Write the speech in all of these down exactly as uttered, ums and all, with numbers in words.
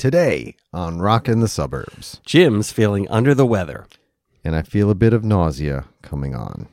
Today on Rockin' the Suburbs. Jim's feeling under the weather. And I feel a bit of nausea coming on.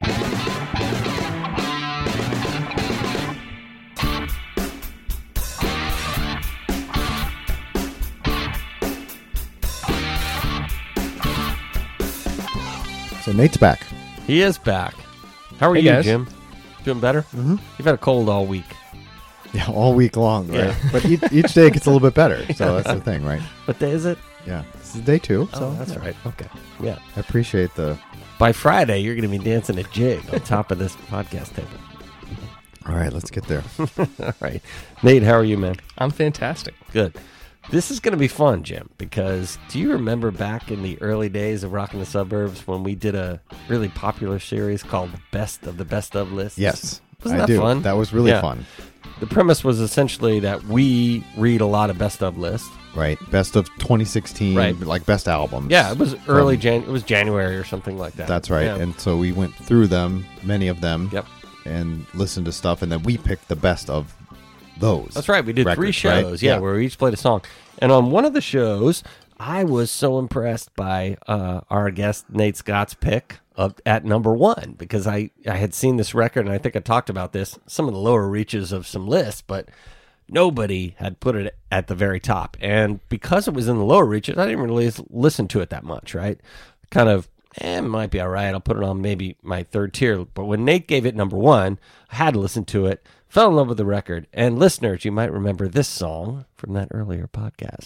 So Nate's back. He is back. How are Hey, you, guys. Jim? Doing better? Mm-hmm. You've had a cold all week. Yeah, all week long, right? Yeah. But each, each day gets a little bit better. So that's the thing, right? What day is it? Yeah. This is day two. So Oh, that's yeah. right. Okay. Yeah. I appreciate the... By Friday, you're going to be dancing a jig on top of this podcast table. All right, let's get there. All right. Nate, how are you, man? I'm fantastic. Good. This is going to be fun, Jim, because do you remember back in the early days of Rockin' the Suburbs when we did a really popular series called Best of the Best of Lists? Yes, Wasn't I that do. fun? That was really Yeah. fun. The premise was essentially that we read a lot of Best of lists. Right. Best of twenty sixteen, Right. like best albums. Yeah, it was early From- Jan. It was January or something like that. That's right. Yeah. And so we went through them, many of them, Yep. and listened to stuff, and then we picked the best of those. That's right. We did three records, right? shows, yeah, where we each played a song. And on one of the shows, I was so impressed by uh, our guest Nate Scott's pick of at number one because I, I had seen this record, and I think I talked about this, some of the lower reaches of some lists, but nobody had put it at the very top. And because it was in the lower reaches, I didn't really listen to it that much, right? Kind of, eh, it might be all right. I'll put it on maybe my third tier. But when Nate gave it number one, I had to listen to it, fell in love with the record. And listeners, you might remember this song from that earlier podcast.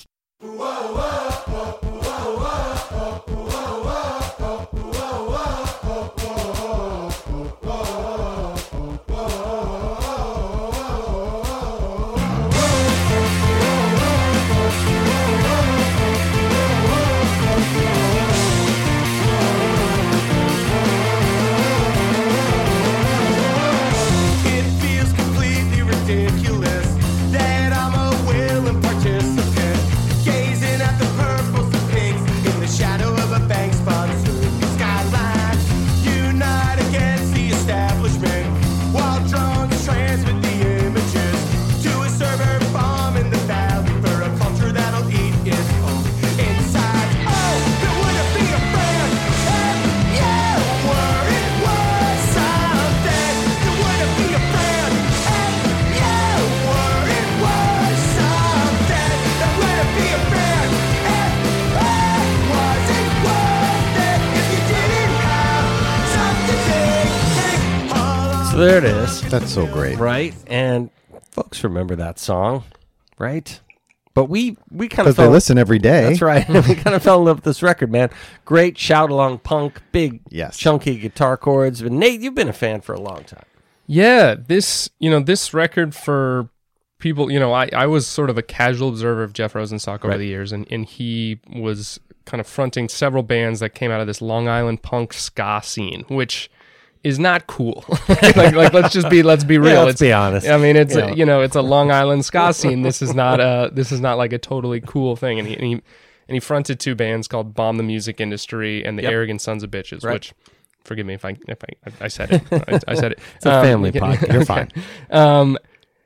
It feels completely ridiculous that I'm a willing participant, gazing at the purples and pinks in the shadow of a bank sponsored skyline. Unite against the establishment while drones transmit the images to a server farm in the valley for a culture that'll eat its own inside. Oh, but would it be a friend if you were? It was something. It wouldn't be a friend if you were. It was something. It wouldn't be a friend if it wasn't worth it. If you didn't have something big, think all So there it is, That's so great. right? And folks remember that song, right? But we, we kind of Because they fell... listen every day. That's right. We kind of fell in love with this record, man. Great shout-along punk, big, Yes. chunky guitar chords. But Nate, you've been a fan for a long time. Yeah, this, you know, this record for people, you know, I, I was sort of a casual observer of Jeff Rosenstock over Right. the years, and, and he was kind of fronting several bands that came out of this Long Island punk ska scene, which is not cool. like, like, let's just be, let's be real. Yeah, let's It's- be honest. I mean, it's Yeah. a, you know, it's a Long Island ska scene. This is not a, this is not like a totally cool thing. And he, and he, and he fronted two bands called Bomb the Music Industry and the Yep. Arrogant Sons of Bitches, Right. which, forgive me if I, if I, I said it, I, I said it. It's a Um, family podcast. You're fine. um,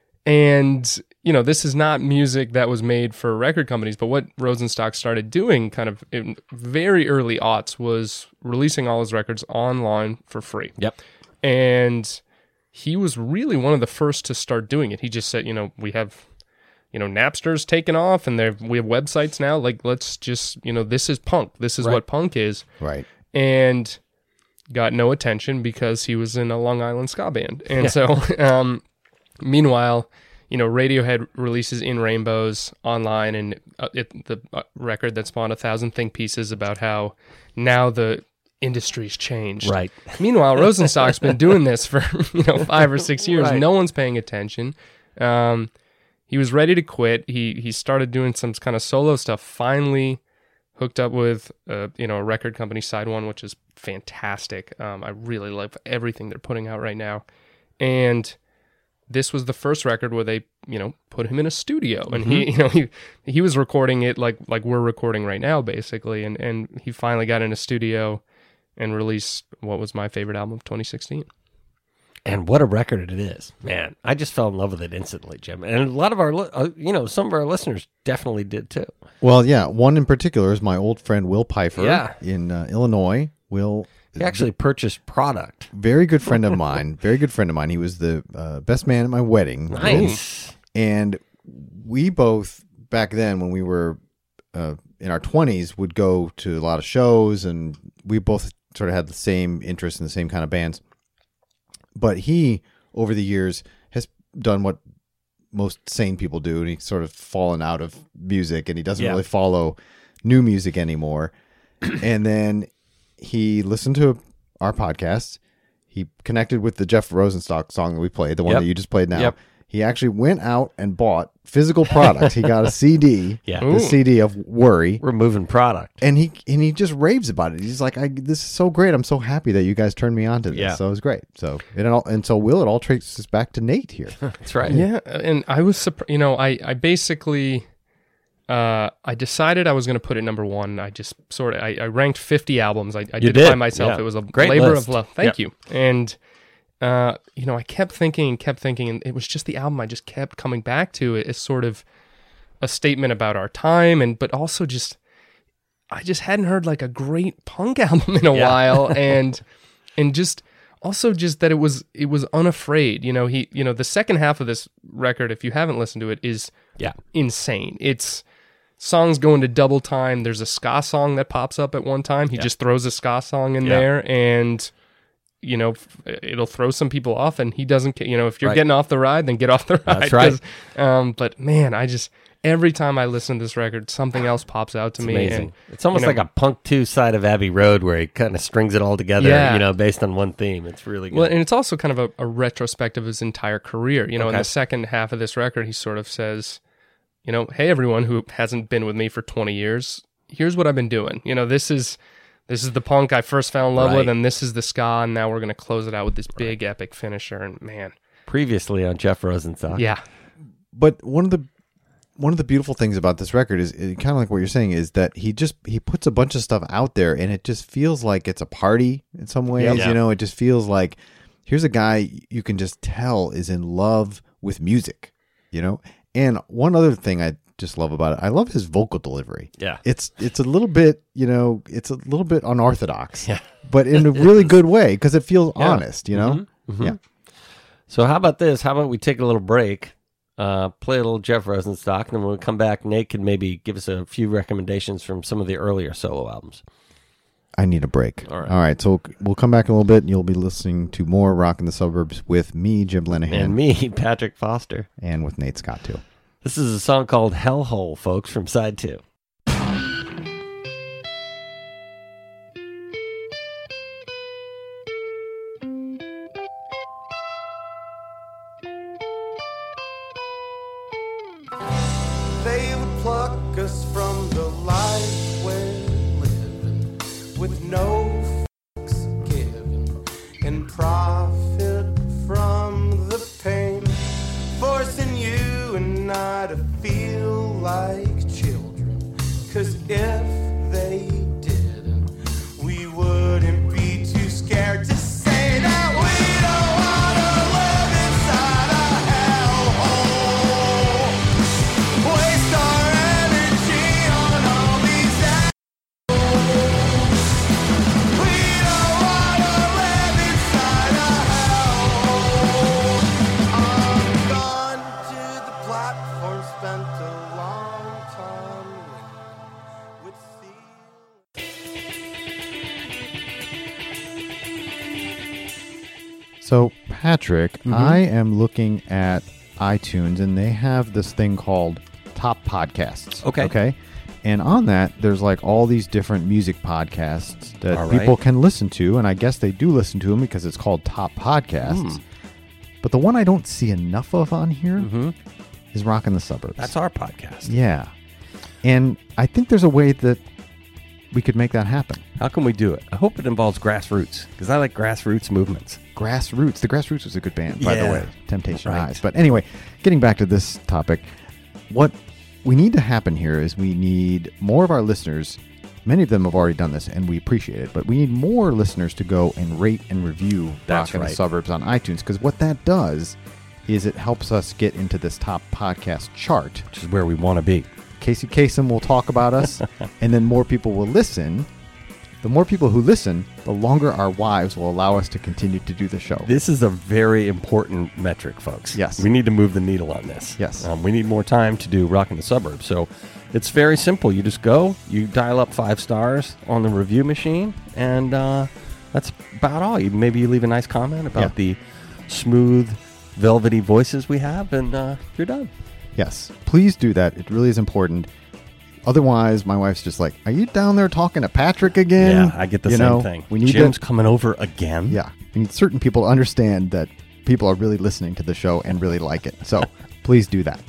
and you know, this is not music that was made for record companies, but what Rosenstock started doing kind of in very early aughts was releasing all his records online for free. Yep. And he was really one of the first to start doing it. He just said, you know, we have, you know, Napster's taken off and there we have websites now. Like, let's just, you know, this is punk. This is Right. what punk is. Right. And got no attention because he was in a Long Island ska band. And so, um, meanwhile, you know, Radiohead releases In Rainbows online, and uh, it, the uh, record that spawned a thousand think pieces about how now the industry's changed. Right. Meanwhile, Rosenstock's been doing this for, you know, five or six years. Right. No one's paying attention. Um, he was ready to quit. He he started doing some kind of solo stuff. Finally, hooked up with uh, you know, a record company, Side One, which is fantastic. Um, I really love everything they're putting out right now, and this was the first record where they, you know, put him in a studio, and Mm-hmm. he, you know, he he was recording it like like we're recording right now, basically, and and he finally got in a studio and released what was my favorite album of twenty sixteen. And what a record it is, man! I just fell in love with it instantly, Jim. And a lot of our, li- uh, you know, some of our listeners definitely did too. Well, yeah, one in particular is my old friend Will Pfeiffer Yeah. in uh, Illinois. Will He actually purchased product. very good friend of mine. Very good friend of mine. He was the uh, best man at my wedding. Nice. And we both back then, when we were uh, in our twenties, would go to a lot of shows, and we both sort of had the same interest in the same kind of bands. But he, over the years, has done what most sane people do, and he's sort of fallen out of music, and he doesn't Yeah. really follow new music anymore. And then he listened to our podcast. He connected with the Jeff Rosenstock song that we played, the one Yep. that you just played now. Yep. He actually went out and bought physical product. He got a C D, Yeah. the Ooh. C D of Worry. We're moving product. And he and he just raves about it. He's like, I, "This is so great! I'm so happy that you guys turned me on to this." Yeah. So it was great. So it all and so Will it all traces back to Nate here. That's right. Yeah, and I was surprised. You know, I I basically, uh, I decided I was going to put it number one. I just sort of I, I ranked fifty albums. I, I did, it did, by myself. yeah. It was a Great labor list. of love. Thank Yeah. you. And uh, you know, I kept thinking and kept thinking, and it was just the album I just kept coming back to. It as sort of a statement about our time, and but also just I just hadn't heard like a great punk album in a Yeah. while, and and just also just that it was it was unafraid. You know, he you know the second half of this record, if you haven't listened to it, is Yeah. insane. It's songs go into double time. There's a ska song that pops up at one time. He just throws a ska song in Yeah. there, and you know f- it'll throw some people off, and he doesn't ca- you know if you're Right. getting off the ride, then get off the ride. That's right. 'Cause, um but man, I just every time I listen to this record, something else pops out to It's me. amazing. And, It's almost you know, like a punk two side of Abbey Road where he kind of strings it all together, Yeah. you know, based on one theme. It's really good. well, and it's also kind of a, a retrospective of his entire career. You know, in Okay. the second half of this record, he sort of says, you know, hey everyone who hasn't been with me for twenty years, here's what I've been doing. You know, this is this is the punk I first fell in love Right. with, and this is the ska, and now we're gonna close it out with this big epic finisher. And man, Previously on Jeff Rosenstock. yeah, But one of the one of the beautiful things about this record is kind of like what you're saying is that he just he puts a bunch of stuff out there, and it just feels like it's a party in some ways. Yeah. You know, it just feels like here's a guy you can just tell is in love with music. You know, and one other thing I just love about it, I love his vocal delivery. Yeah. It's it's a little bit, you know, it's a little bit unorthodox, Yeah. but in a really good way because it feels Yeah. honest. You know, Mhm. yeah. So how about this? How about we take a little break, uh, play a little Jeff Rosenstock, and then when we come back, Nate can maybe give us a few recommendations from some of the earlier solo albums. I need a break. All right. All right. So we'll come back in a little bit, and you'll be listening to more Rock in the Suburbs with me, Jim Lenahan, And me, Patrick Foster. and with Nate Scott too. This is a song called Hellhole, folks, from side two. They would pluck us from the life we're living with no fucks given and profit from the pain, forcing you and I to feel like children. Cause if they didn't, we wouldn't be too scared to say that we don't wanna live inside a hellhole. Waste our energy on all these assholes. We don't wanna live inside a hellhole. I'm gone to the platform, spent a long time waiting with seal. So, Patrick, I am looking at iTunes, and they have this thing called Top Podcasts. Okay. Okay. And on that, there's like all these different music podcasts that All right. people can listen to, and I guess they do listen to them because it's called Top Podcasts. But the one I don't see enough of on here is Rock in the Suburbs. That's our podcast. Yeah. And I think there's a way that we could make that happen. How can we do it? I hope it involves grassroots, because I like grassroots movements. Grassroots. The Grassroots was a good band, by the Yeah. way. Temptation Right. Eyes. But anyway, getting back to this topic, what we need to happen here is we need more of our listeners many of them have already done this, and we appreciate it. But we need more listeners to go and rate and review That's Rock in the right. Suburbs on iTunes, because what that does is it helps us get into this top podcast chart. Which is where we want to be. Casey Kasem will talk about us, and then more people will listen. The more people who listen, the longer our wives will allow us to continue to do the show. This is a very important metric, folks. Yes. We need to move the needle on this. Yes. Um, we need more time to do Rock in the Suburbs. So it's very simple. You just go, you dial up five stars on the review machine, and uh, that's about all. You, maybe you leave a nice comment about Yeah. the smooth, velvety voices we have, and uh, you're done. Yes, please do that. It really is important. Otherwise, my wife's just like, "Are you down there talking to Patrick again?" Yeah, I get the You same know, thing. We need Jim's to, coming over again. yeah, we need certain people to understand that people are really listening to the show and really like it. So please do that.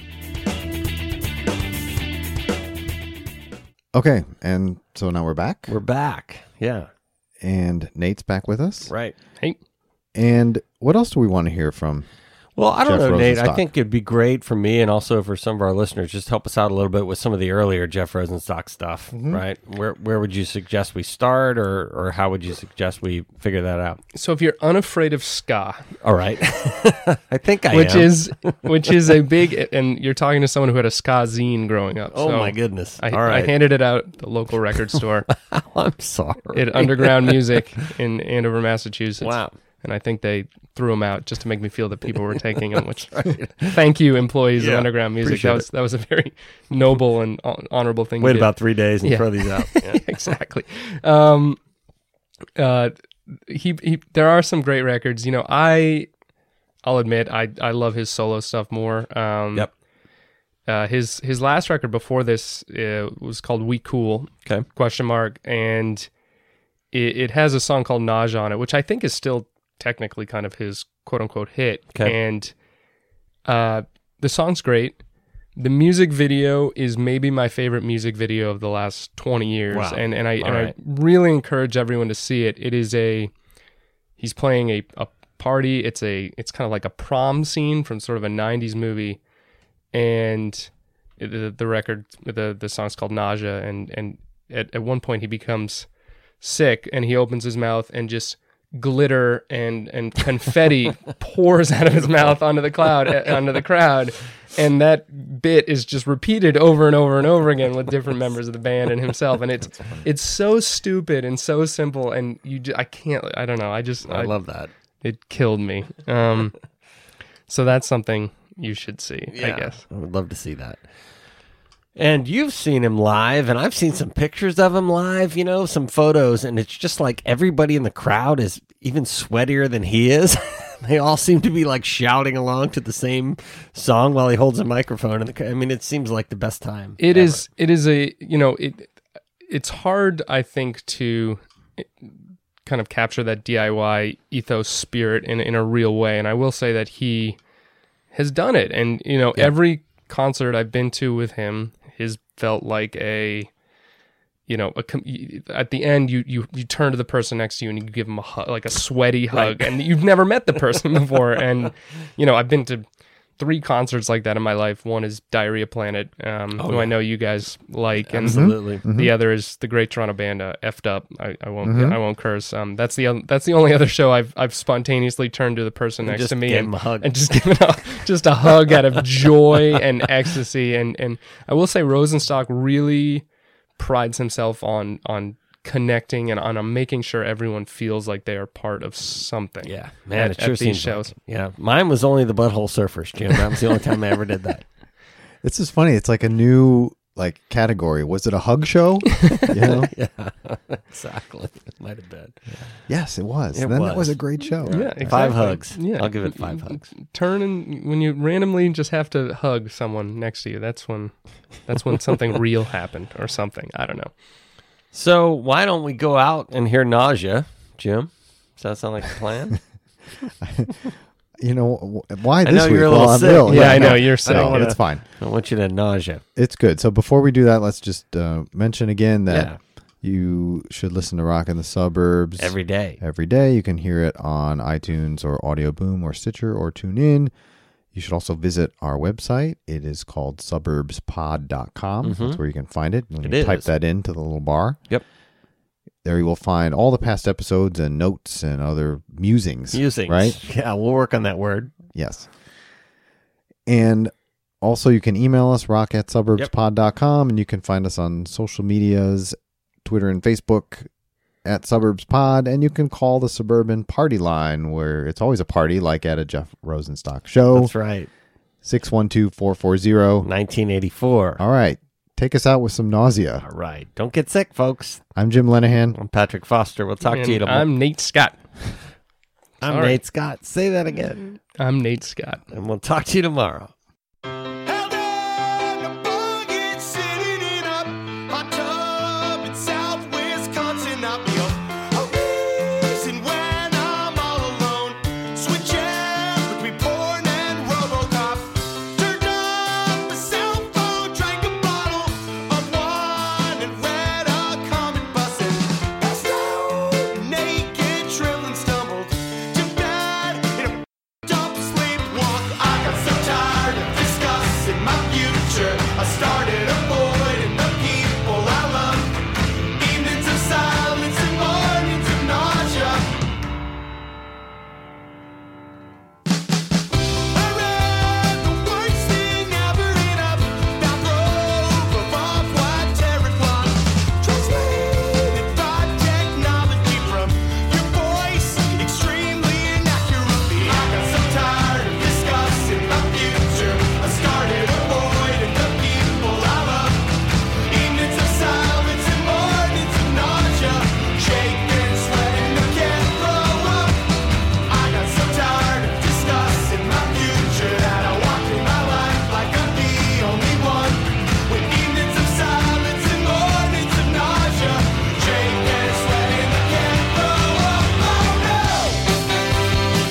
Okay, and so now we're back, We're back. Yeah. and Nate's back with us. Right. Hey, And what else do we want to hear from? Well, I don't Jeff know, Nate. I Rosenstock. think it'd be great for me and also for some of our listeners, just help us out a little bit with some of the earlier Jeff Rosenstock stuff, Mm-hmm. right? Where where would you suggest we start, or or how would you suggest we figure that out? so if you're unafraid of ska, All right. I think I which am. is which is a big, and you're talking to someone who had a ska zine growing up. Oh, so my goodness. I, All right. I handed it out at the local record store I'm sorry. at Underground Music in Andover, Massachusetts. Wow. And I think they threw them out just to make me feel that people were taking them. Which, thank you, employees Yeah, of Underground Music. appreciate That was that was a very noble and hon- honorable thing. Wait you did. about three days and Yeah. throw these out. Yeah. exactly. Um, uh, he he. There are some great records. You know, I I'll admit I I love his solo stuff more. Um, Yep. Uh, his his last record before this uh, was called We Cool Okay. question mark, and it, it has a song called Nausea on it, which I think is still technically kind of his quote unquote hit. Okay. And uh, the song's great. The music video is maybe my favorite music video of the last twenty years. Wow. And and I All and right. I really encourage everyone to see it. It is a he's playing a, a party. It's a it's kind of like a prom scene from sort of a nineties movie. And the the record the the song's called Nausea, and and at, at one point he becomes sick and he opens his mouth and just glitter and and confetti pours out of his mouth onto the cloud onto the crowd, and that bit is just repeated over and over and over again with different members of the band and himself, and it's it's so stupid and so simple, and you ju- I can't I don't know I just I love that. it killed me. Um, so that's something you should see, I guess. I would love to see that. And you've seen him live, and I've seen some pictures of him live, you know, some photos, and it's just like everybody in the crowd is even sweatier than he is. They all seem to be like shouting along to the same song while he holds a microphone. In the, I mean, it seems like the best time. It ever. is. It is a. You know. It. It's hard, I think, to kind of capture that D I Y ethos spirit in in a real way. And I will say that he has done it. And you know, Yeah. every concert I've been to with him has felt like a. You know, a, com- at the end, you, you you turn to the person next to you and you give them a hug, like a sweaty hug, and you've never met the person before. And you know, I've been to three concerts like that in my life. One is Diarrhea Planet, um, Oh, who yeah. I know you guys like, and Absolutely. the other is the Great Toronto Band, uh, Effed Up. I, I won't Mhm. I won't curse. Um, that's the oth- that's the only other show I've I've spontaneously turned to the person And next just to me gave and, him a hug. and just given a just a hug out of joy and ecstasy. And and I will say Rosenstock really prides himself on on connecting and on, on making sure everyone feels like they are part of something. Yeah, man, at- it sure at these seems shows. like it. Yeah, mine was only the Butthole Surfers, Jim. That was the only time I ever did that. It's just funny. It's like a new like category. Was it a hug show? You know? Yeah, exactly. It might have been. Yes, it was. It then was. that was a great show. Yeah, exactly. Five hugs. Yeah, I'll give it five hugs. Turn and when you randomly just have to hug someone next to you, that's when that's when something real happened or something. I don't know. So why don't we go out and hear Nausea, Jim? Does that sound like a plan? You know wh- why I this know week? you're a well, little I'm sick. ill. Yeah, I know, no, you're I sick. know, wanna- It's fine. I want you to nausea. It's good. So before we do that, let's just uh, mention again that Yeah. you should listen to Rock in the Suburbs Every day. every day. You can hear it on iTunes or Audio Boom or Stitcher or TuneIn. You should also visit our website. It is called suburbs pod dot com. Mhm. That's where you can find it. And It you type is. that into the little bar. Yep. There you will find all the past episodes and notes and other musings. Musings. Right? Yeah, we'll work on that word. Yes. And also you can email us, rock at suburbs pod dot com, and you can find us on social medias, Twitter and Facebook at suburbspod, and you can call the Suburban Party Line, where it's always a party, like at a Jeff Rosenstock show. That's right. six one two, four four zero. nineteen eighty-four. All right. Take us out with some nausea. All right. Don't get sick, folks. I'm Jim Lenahan. I'm Patrick Foster. We'll talk And to you tomorrow. I'm Nate Scott. I'm sorry. Nate Scott. Say that again. I'm Nate Scott. And we'll talk to you tomorrow. Held in a bucket, sitting in a hot tub in South Wisconsin. I feel a reason when I'm all alone. Switching between porn and RoboCop. Turned up my cell phone, drank a bottle of wine and read a comic bussin'. Passed out naked, trembling, stumbled to bed in a dump sleepwalk. I got so tired of discussing my future. I started avoiding the people I love. Evenings of silence and mornings of nausea. I read the worst thing ever in a bathrobe of off-white terror cloth. Translated by technology from your voice extremely inaccurately. I got so tired of discussing my future. I started avoiding the people I love. Evenings of silence and mornings of nausea. Shaking, sweating, I can't throw up. I got so tired of discussing my future that I walk through my life like I'm the only one. With evenings of silence and mornings of nausea. Shaking, sweating, I can't throw up. Oh no!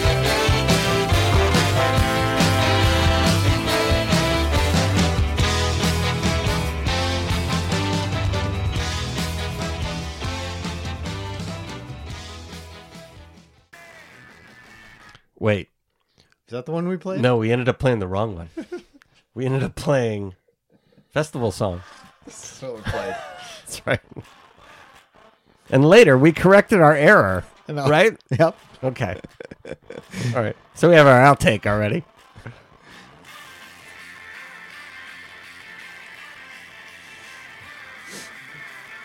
Wait. Is that the one we played? No, we ended up playing the wrong one. We ended up playing Festival Song. That's what we played. That's right. And later, we corrected our error. No. Right? Yep. Okay. All right. So we have our outtake already.